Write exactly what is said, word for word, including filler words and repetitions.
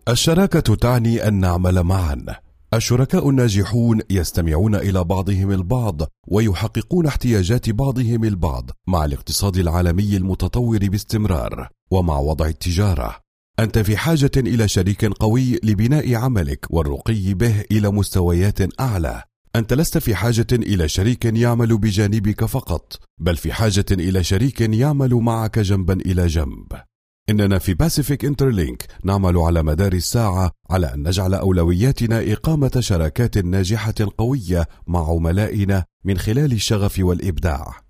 الشراكة تعني أن نعمل معا. الشركاء الناجحون يستمعون إلى بعضهم البعض ويحققون احتياجات بعضهم البعض مع الاقتصاد العالمي المتطور باستمرار ومع وضع التجارة. أنت في حاجة إلى شريك قوي لبناء عملك والرقي به إلى مستويات أعلى. أنت لست في حاجة إلى شريك يعمل بجانبك فقط، بل في حاجة إلى شريك يعمل معك جنبا إلى جنب. إننا في باسيفيك انترلينك نعمل على مدار الساعة على أن نجعل أولوياتنا إقامة شراكات ناجحة قوية مع عملائنا من خلال الشغف والإبداع.